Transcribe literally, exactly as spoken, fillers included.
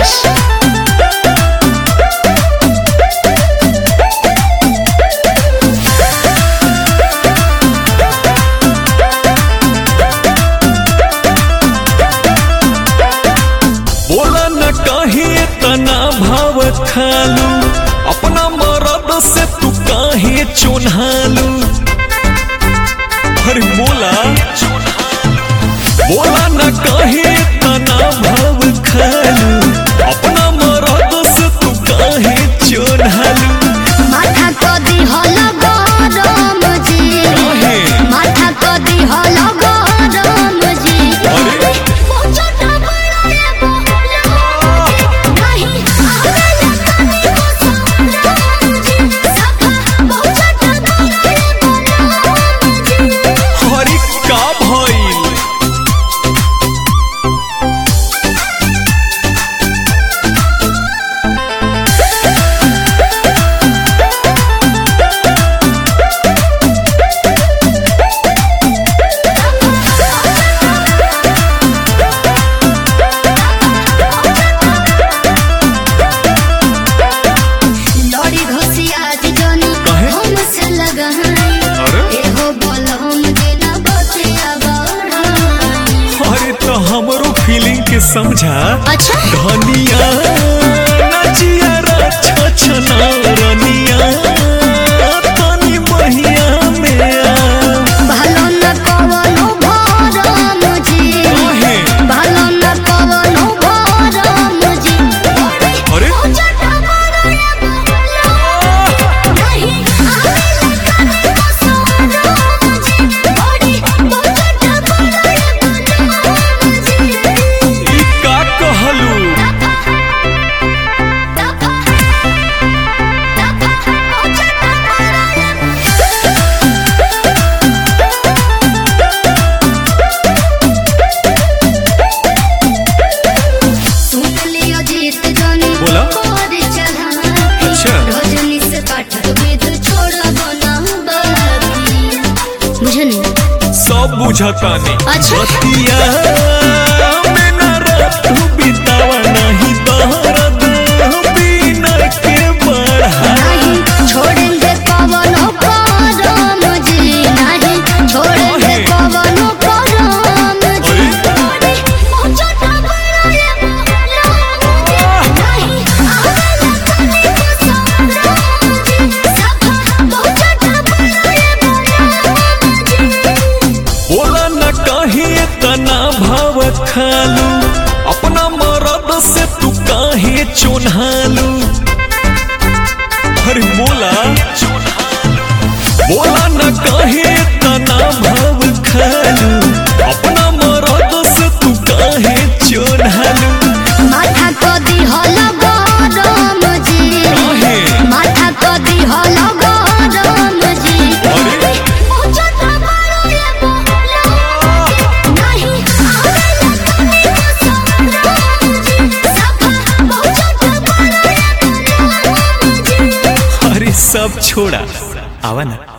बस बोला न काहे तना भाव खालू, अपना मरद से तू काहे चुन्हालू। अरे बोला बोला न काहे तना भाव खालू, अपना मरद से तू काहे चुन्हालू। माथा को दी हलो गरम जी, माथा को दी हलो गरम जी। अरे पोछटा बड़ा रे बोलो नहीं आवेला कनी को समझ जी। सखा पोछटा बड़ा रे बोलो जी। हरी का भइल लड़ी घोसिया जनी काहे? हमसे लगाई। अरे एहो बोल हम देना बतिया बड़ा। अरे तो हमरो फीलिंग के समझा अच्छा धनिया नचिया छछना रनिया तनी बहिया में आ। भालो न कवनो भरम जी, काहे? भालो न कवनो भरम जी। अरे पोछटा बड़ा रे बोलो नहीं आवेला कनी को समझ जी। बड़ी पोछटा बड़ा रे बोलो जी। ई का कहलू बोला? अच्छा। मुझे नहीं सब बुझता नहीं अच्छा। बतिया में न रात बितावा नहीं तहरद बिना के बढ़ा। नहीं छोड़ेंगे पवनों करम जी, नहीं छोड़ेंगे पवनों करम जी। अरे पोछटा बड़ा रे बोलो नहीं आवेला कनी को समझ जी। सखा पोछटा बड़ा रे बोलो जी। बोला न काहे तना भाव खालू, अपना मरद से तू काहे चुन्हालू। अरे बोला बोला न काहे तना भाव खालू, अपना मरद से तू काहे चुन्हालू। माथा को दी हलो गरम जी, काहे? माथा को दी हलो गरम जी। अरे पोछटा बड़ा रे बोलो नहीं आवेला कनी को समझ जी। सखा पोछटा बड़ा रे बोलो जी। अरे सब छोड़ा आवा ना।